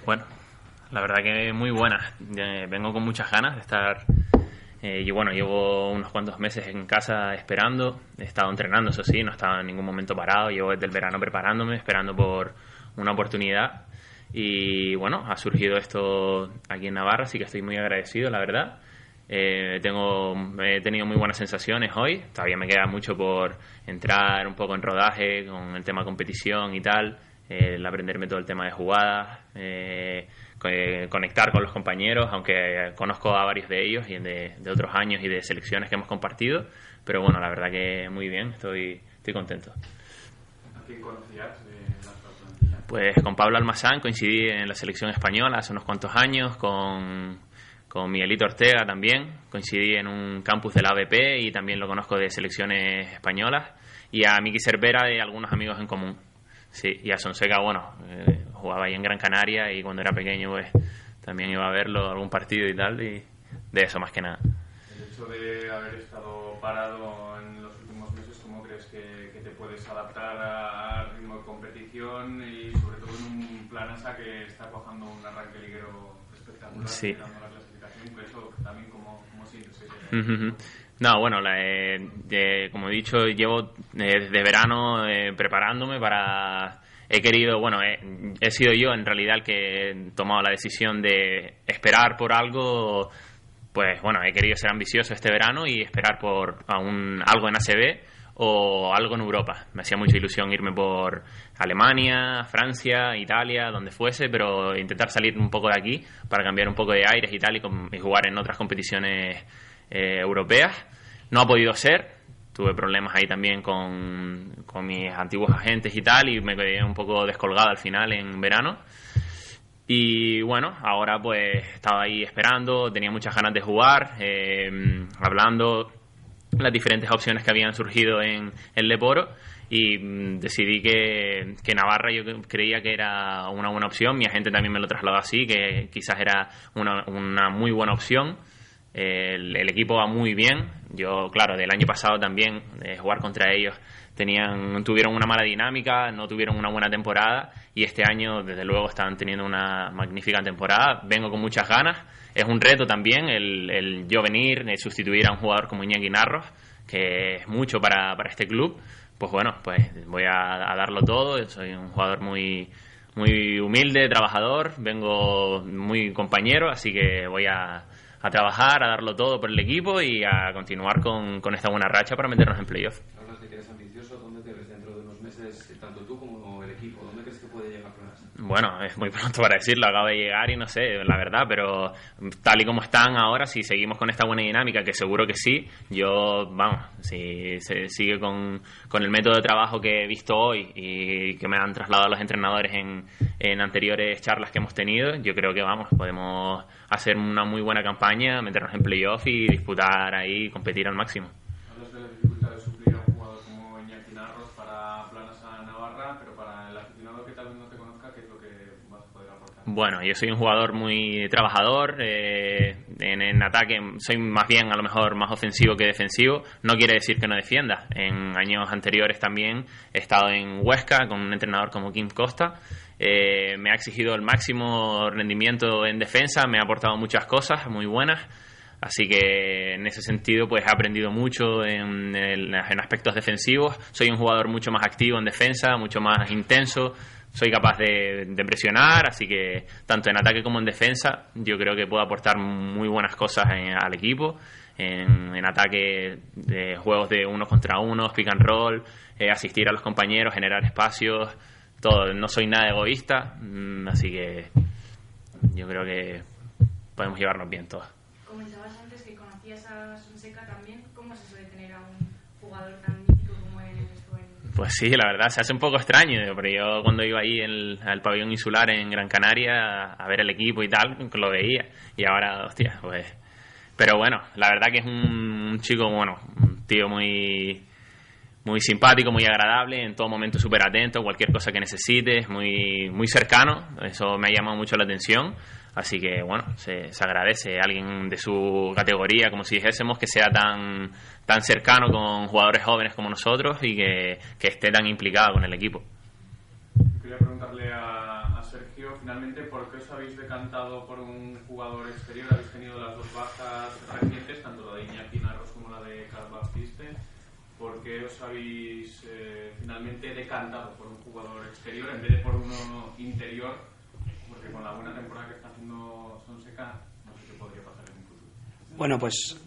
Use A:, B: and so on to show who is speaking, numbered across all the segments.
A: Bueno, la verdad que muy buena. Vengo con muchas ganas de estar. Y bueno, llevo unos cuantos meses en casa esperando. He estado entrenando, eso sí, no he estado en ningún momento parado. Llevo desde el verano preparándome, esperando por una oportunidad. Y bueno, ha surgido esto aquí en Navarra, así que estoy muy agradecido, la verdad. He tenido muy buenas sensaciones hoy. Todavía me queda mucho por entrar un poco en rodaje con el tema competición y tal. El aprenderme todo el tema de jugadas, conectar con los compañeros, aunque conozco a varios de ellos y de otros años y de selecciones que hemos compartido. Pero bueno, la verdad que muy bien, estoy contento.
B: ¿A quién conocías de la plantilla?
A: Pues con Pablo Almazán coincidí en la selección española hace unos cuantos años, con Miguelito Ortega también, coincidí en un campus de la ABP y también lo conozco de selecciones españolas, y a Miki Cervera de algunos amigos en común. Sí, y a Sonseca, bueno, jugaba ahí en Gran Canaria y cuando era pequeño pues también iba a verlo algún partido y tal, y de eso más que nada.
B: El hecho de haber estado parado en los últimos meses, ¿cómo crees que te puedes adaptar al ritmo de competición y sobre todo en un Planasa que está cojando un arranque liguero espectacular,
A: sí,
B: dando la clasificación? Eso también, ¿cómo sientes eso?
A: No, bueno, como he dicho, llevo desde verano preparándome para. He querido, bueno, he sido yo en realidad el que he tomado la decisión de esperar por algo. Pues bueno, he querido ser ambicioso este verano y esperar por algo en ACB o algo en Europa. Me hacía mucha ilusión irme por Alemania, Francia, Italia, donde fuese, pero intentar salir un poco de aquí para cambiar un poco de aires y tal, y jugar en otras competiciones europeas. No ha podido ser. Tuve problemas ahí también con mis antiguos agentes y tal, y me quedé un poco descolgado al final en verano. Y bueno, ahora pues estaba ahí esperando, tenía muchas ganas de jugar, hablando las diferentes opciones que habían surgido en el Leporo, y decidí que Navarra yo creía que era una buena opción. Mi agente también me lo trasladó así, que quizás era una muy buena opción. El equipo va muy bien. Yo, claro, del año pasado también, jugar contra ellos, tuvieron una mala dinámica, no tuvieron una buena temporada, y este año desde luego están teniendo una magnífica temporada. Vengo con muchas ganas. Es un reto también el yo venir, sustituir a un jugador como Iñaki Narros, que es mucho para este club. Pues bueno, pues voy a darlo todo. Soy un jugador muy humilde, trabajador, vengo muy compañero, así que voy a trabajar, a darlo todo por el equipo y a continuar con esta buena racha para meternos en playoff.
C: Hablas de que eres ambicioso. ¿Dónde te ves dentro de unos meses, tanto tú como el equipo? ¿Dónde crees que puede llegar Planasa?
A: Bueno, es muy pronto para decirlo, acabo de llegar y no sé, la verdad, pero tal y como están ahora, si seguimos con esta buena dinámica, que seguro que sí, si se sigue con el método de trabajo que he visto hoy y que me han trasladado los entrenadores en anteriores charlas que hemos tenido, yo creo que podemos hacer una muy buena campaña, meternos en playoff y disputar ahí, competir al máximo.
B: Hablas de la dificultad de suplir a un jugador como Iñaki Narros para Planasa Navarra, pero para el aficionado que tal vez no te conozca, ¿qué es lo que vas a poder aportar?
A: Bueno, yo soy un jugador muy trabajador, en ataque soy más bien a lo mejor más ofensivo que defensivo. No quiere decir que no defienda. En años anteriores también he estado en Huesca con un entrenador como Kim Costa. Me ha exigido el máximo rendimiento en defensa, me ha aportado muchas cosas muy buenas, así que en ese sentido pues he aprendido mucho en aspectos defensivos. Soy un jugador mucho más activo en defensa, mucho más intenso, soy capaz de presionar, así que tanto en ataque como en defensa yo creo que puedo aportar muy buenas cosas al equipo. En ataque, de juegos de unos contra unos, pick and roll, asistir a los compañeros, generar espacios, todo. No soy nada egoísta, así que yo creo que podemos llevarnos bien todos.
D: Comentabas antes que conocías a Sonseca también. ¿Cómo es eso de tener a un jugador tan mítico como él en esto?
A: Pues sí, la verdad, se hace un poco extraño, pero yo cuando iba ahí al pabellón insular en Gran Canaria a ver el equipo y tal, lo veía, y ahora, hostia, pues. Pero bueno, la verdad que es un chico, bueno, un tío muy simpático, muy agradable, en todo momento súper atento, cualquier cosa que necesites, muy cercano. Eso me ha llamado mucho la atención, así que bueno, se agradece a alguien de su categoría, como si dijésemos, que sea tan cercano con jugadores jóvenes como nosotros y que esté tan implicado con el equipo.
B: Quería preguntarle a Sergio, finalmente, ¿por qué os habéis decantado por un jugador exterior? Habéis tenido las dos bajas recientes, tanto la de Iñaki Narros como la de Carl Baptiste. ¿Por qué os habéis finalmente decantado por un jugador exterior en vez de por uno interior? Porque con la buena temporada que está haciendo Sonseca, no sé qué podría pasar en un futuro.
E: Bueno, pues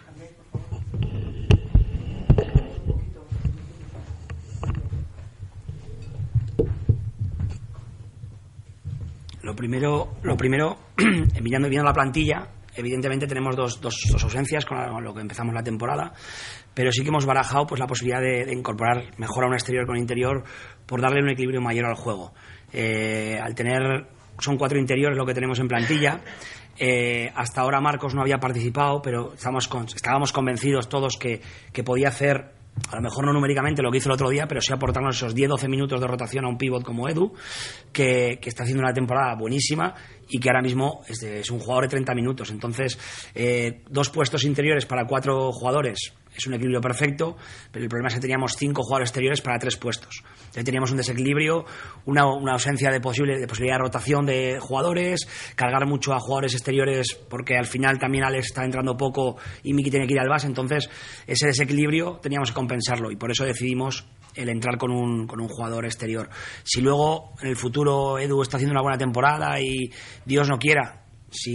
E: lo primero mirando la plantilla, evidentemente tenemos dos ausencias con lo que empezamos la temporada, pero sí que hemos barajado pues la posibilidad de incorporar mejor a un exterior con interior por darle un equilibrio mayor al juego. Al tener, son 4 interiores lo que tenemos en plantilla. Hasta ahora Marcos no había participado, pero estábamos convencidos todos que podía hacer, a lo mejor no numéricamente lo que hizo el otro día, pero sí aportarnos esos 10-12 minutos de rotación a un pívot como Edu, que está haciendo una temporada buenísima y que ahora mismo es un jugador de 30 minutos. Entonces, 2 puestos interiores para 4 jugadores es un equilibrio perfecto, pero el problema es que teníamos 5 jugadores exteriores para 3 puestos. Entonces teníamos un desequilibrio, una ausencia de posibilidad de rotación de jugadores, cargar mucho a jugadores exteriores porque al final también Alex está entrando poco y Miki tiene que ir al base. Entonces ese desequilibrio teníamos que compensarlo y por eso decidimos el entrar con un jugador exterior. Si luego en el futuro Edu está haciendo una buena temporada y Dios no quiera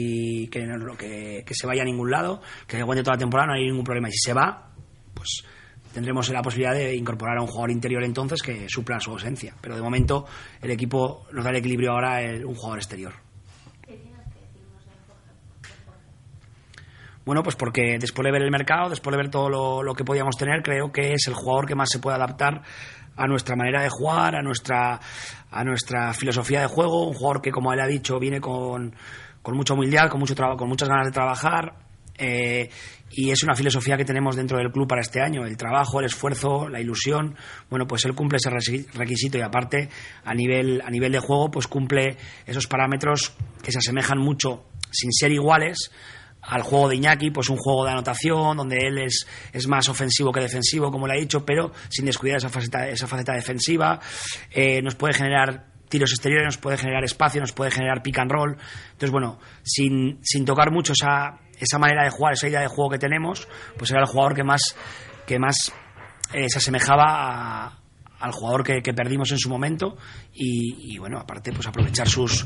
E: que se vaya a ningún lado, que aguante toda la temporada, no hay ningún problema. Y si se va, pues tendremos la posibilidad de incorporar a un jugador interior entonces que supla su ausencia. Pero de momento el equipo nos da el equilibrio ahora un jugador exterior.
F: ¿Qué tienes que decirnos de Jorge?
E: Bueno, pues porque después de ver el mercado, después de ver todo lo que podíamos tener, creo que es el jugador que más se puede adaptar a nuestra manera de jugar, a nuestra filosofía de juego. Un jugador que, como él ha dicho, viene con mucha humildad, con mucho trabajo, con muchas ganas de trabajar, y es una filosofía que tenemos dentro del club para este año: el trabajo, el esfuerzo, la ilusión. Bueno, pues él cumple ese requisito y aparte a nivel de juego pues cumple esos parámetros que se asemejan mucho, sin ser iguales, al juego de Iñaki, pues un juego de anotación donde él es más ofensivo que defensivo, como le he dicho, pero sin descuidar esa faceta defensiva. Nos puede generar tiros exteriores, nos puede generar espacio, nos puede generar pick and roll. Entonces, bueno, sin tocar mucho esa manera de jugar, esa idea de juego que tenemos, pues era el jugador que más se asemejaba al jugador que perdimos en su momento y bueno, aparte pues aprovechar sus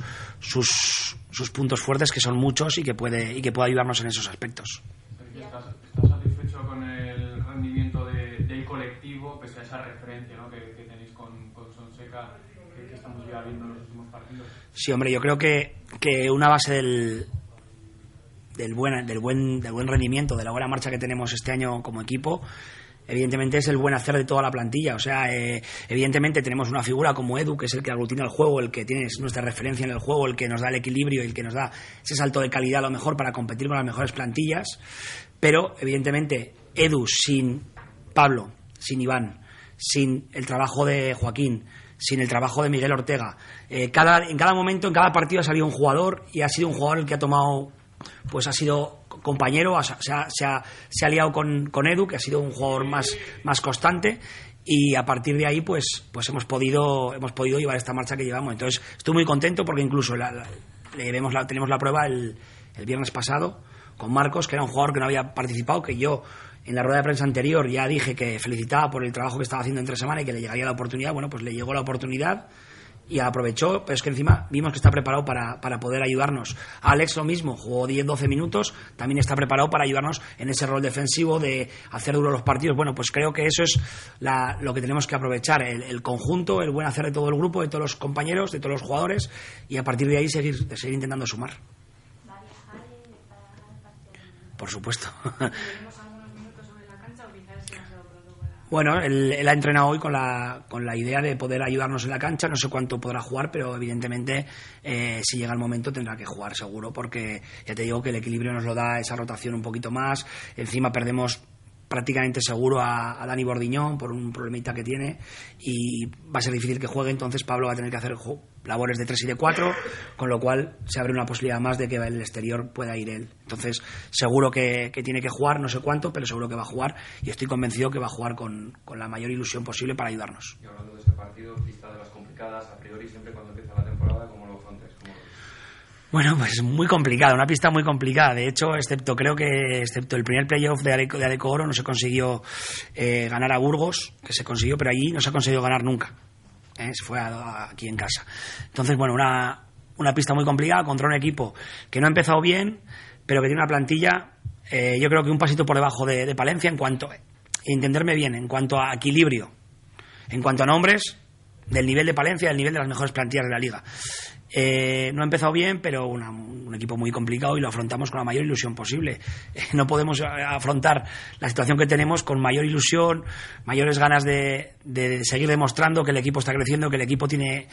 E: puntos fuertes, que son muchos y que puede ayudarnos en esos aspectos.
B: ¿Estás satisfecho con el rendimiento del colectivo pese a esa referencia, ¿no? que tenéis con Sonseca, que estamos ya viendo en los últimos partidos?
E: Sí, hombre, yo creo que una base del buen rendimiento, de la buena marcha que tenemos este año como equipo, evidentemente es el buen hacer de toda la plantilla. O sea, evidentemente tenemos una figura como Edu, que es el que aglutina el juego, el que tiene nuestra referencia en el juego, el que nos da el equilibrio y el que nos da ese salto de calidad a lo mejor para competir con las mejores plantillas. Pero evidentemente Edu sin Pablo, sin Iván, sin el trabajo de Joaquín, sin el trabajo de Miguel Ortega, en cada momento, en cada partido ha salido un jugador y ha sido un jugador el que ha tomado, pues ha sido compañero, se ha liado con Edu, que ha sido un jugador más constante, y a partir de ahí pues hemos podido llevar esta marcha que llevamos. Entonces estoy muy contento porque incluso tenemos la prueba el viernes pasado con Marcos, que era un jugador que no había participado, que yo en la rueda de prensa anterior ya dije que felicitaba por el trabajo que estaba haciendo entre semana y que le llegaría la oportunidad. Bueno, pues le llegó la oportunidad y aprovechó, pero es que encima vimos que está preparado para poder ayudarnos. Alex lo mismo, jugó 10-12 minutos, también está preparado para ayudarnos en ese rol defensivo de hacer duro los partidos. Bueno, pues creo que eso es lo que tenemos que aprovechar, el conjunto, el buen hacer de todo el grupo, de todos los compañeros, de todos los jugadores, y a partir de ahí seguir intentando sumar. Por supuesto.
D: ¿Tenemos algunos minutos sobre la cancha o quizás es demasiado pronto para...?
E: Bueno, él ha entrenado hoy con la idea de poder ayudarnos en la cancha. No sé cuánto podrá jugar, pero evidentemente si llega el momento tendrá que jugar seguro, porque ya te digo que el equilibrio nos lo da esa rotación un poquito más. Encima perdemos prácticamente seguro a Dani Bordiñón por un problemita que tiene y va a ser difícil que juegue. Entonces Pablo va a tener que hacer labores de 3 y de 4, con lo cual se abre una posibilidad más de que el exterior pueda ir él. Entonces seguro que tiene que jugar, no sé cuánto, pero seguro que va a jugar y estoy convencido que va a jugar con la mayor ilusión posible para ayudarnos.
C: Y hablando de ese partido, pista de las complicadas a priori siempre cuando empieza la temporada, ¿cómo lo afrontes?
E: Bueno, pues muy complicada, una pista muy complicada. De hecho, excepto el primer playoff de Adeco Oro, no se consiguió ganar a Burgos, que se consiguió, pero allí no se ha conseguido ganar nunca. Se fue aquí en casa. Entonces, bueno, una pista muy complicada contra un equipo que no ha empezado bien, pero que tiene una plantilla, yo creo que un pasito por debajo de Palencia en cuanto, entenderme bien, en cuanto a equilibrio, en cuanto a nombres, del nivel de Palencia, del nivel de las mejores plantillas de la liga. No ha empezado bien, pero un equipo muy complicado y lo afrontamos con la mayor ilusión posible. No podemos afrontar la situación que tenemos con mayor ilusión, mayores ganas de seguir demostrando que el equipo está creciendo, que el equipo tiene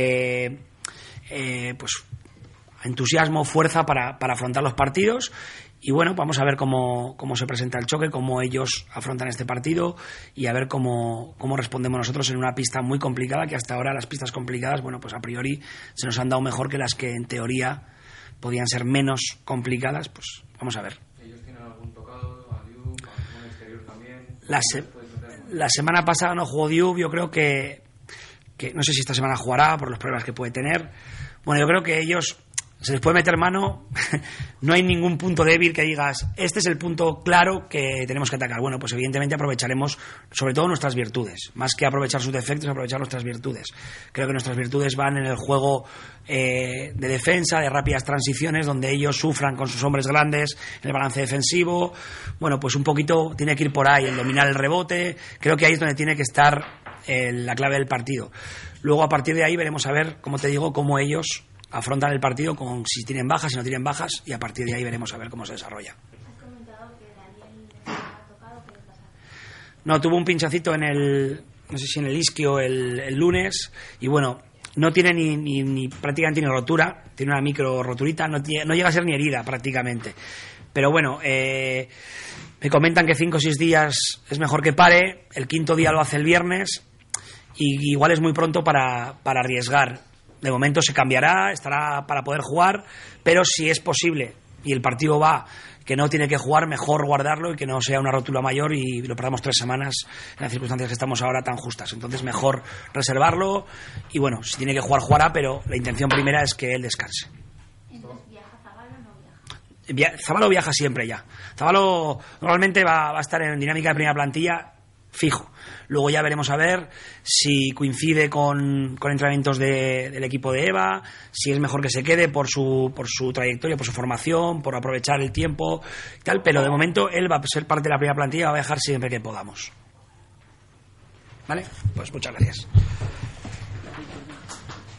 E: pues entusiasmo, fuerza para afrontar los partidos. Y bueno, vamos a ver cómo se presenta el choque, cómo ellos afrontan este partido y a ver cómo respondemos nosotros en una pista muy complicada, que hasta ahora las pistas complicadas, bueno, pues a priori se nos han dado mejor que las que en teoría podían ser menos complicadas. Pues vamos a ver.
C: ¿Ellos tienen algún tocado, a Diop, algún exterior también?
E: La semana pasada no jugó Diop, yo creo que no sé si esta semana jugará por los problemas que puede tener. Bueno, yo creo que ellos se les puede meter mano, no hay ningún punto débil que digas, este es el punto claro que tenemos que atacar. Bueno, pues evidentemente aprovecharemos sobre todo nuestras virtudes, más que aprovechar sus defectos, aprovechar nuestras virtudes. Creo que nuestras virtudes van en el juego de defensa, de rápidas transiciones, donde ellos sufran con sus hombres grandes, en el balance defensivo. Bueno, pues un poquito tiene que ir por ahí, el dominar el rebote. Creo que ahí es donde tiene que estar la clave del partido. Luego, a partir de ahí, veremos a ver, como te digo, cómo ellos afrontan el partido, con si tienen bajas, si no tienen bajas, y a partir de ahí veremos a ver cómo se desarrolla.
F: Has comentado que Daniel ha tocado, ¿qué le pasa?
E: No, tuvo un pinchacito no sé si en el isquio el lunes, y bueno, no tiene ni prácticamente ni rotura, tiene una micro roturita, no llega a ser ni herida prácticamente. Pero bueno, me comentan que 5 o 6 días es mejor que pare, el 5.º día lo hace el viernes, y igual es muy pronto para arriesgar. De momento se cambiará, estará para poder jugar, pero si es posible y el partido va que no tiene que jugar, mejor guardarlo y que no sea una rotura mayor y lo perdamos 3 semanas en las circunstancias que estamos ahora tan justas. Entonces mejor reservarlo y bueno, si tiene que jugar, jugará, pero la intención primera es que él descanse.
F: Entonces, ¿viaja Zabalo o no viaja?
E: Zabalo viaja siempre ya. Zabalo normalmente va a estar en dinámica de primera plantilla fijo. Luego ya veremos a ver si coincide con entrenamientos del equipo de EVA, si es mejor que se quede por su trayectoria, por su formación, por aprovechar el tiempo y tal, pero de momento él va a ser parte de la primera plantilla, va a viajar siempre que podamos. ¿Vale? Pues muchas gracias.